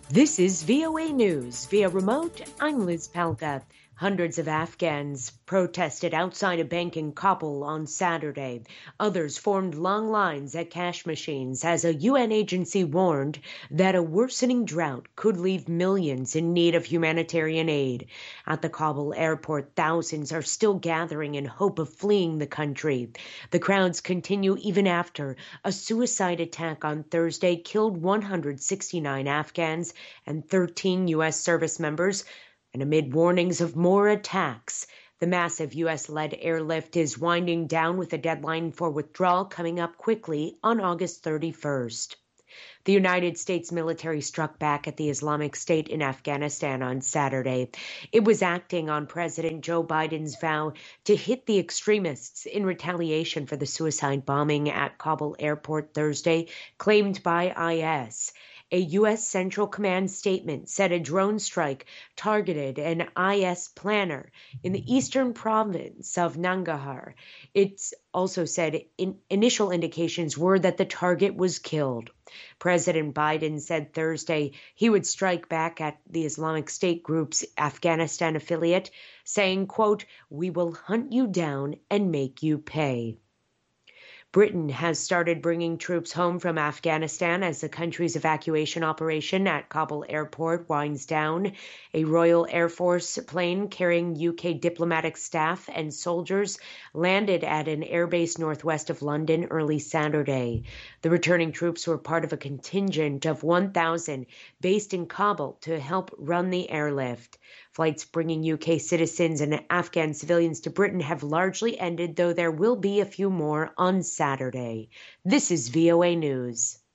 This is VOA News. Via remote, I'm Liz Palka. Hundreds of Afghans protested outside a bank in Kabul on Saturday. Others formed long lines at cash machines as a UN agency warned that a worsening drought could leave millions in need of humanitarian aid. At the Kabul airport, thousands are still gathering in hope of fleeing the country. The crowds continue even after a suicide attack on Thursday killed 169 Afghans and 13 U.S. service members, and amid warnings of more attacks. The massive U.S.-led airlift is winding down with a deadline for withdrawal coming up quickly on August 31st. The United States military struck back at the Islamic State in Afghanistan on Saturday. It was acting on President Joe Biden's vow to hit the extremists in retaliation for the suicide bombing at Kabul airport Thursday, claimed by IS. A U.S. Central Command statement said a drone strike targeted an IS planner in the eastern province of Nangarhar. It also said initial indications were that the target was killed. President Biden said Thursday he would strike back at the Islamic State group's Afghanistan affiliate, saying, quote, "We will hunt you down and make you pay." Britain has started bringing troops home from Afghanistan as the country's evacuation operation at Kabul airport winds down. A Royal Air Force plane carrying UK diplomatic staff and soldiers landed at an airbase northwest of London early Saturday. The returning troops were part of a contingent of 1,000 based in Kabul to help run the airlift. Flights bringing UK citizens and Afghan civilians to Britain have largely ended, though there will be a few more on Saturday. This is VOA News.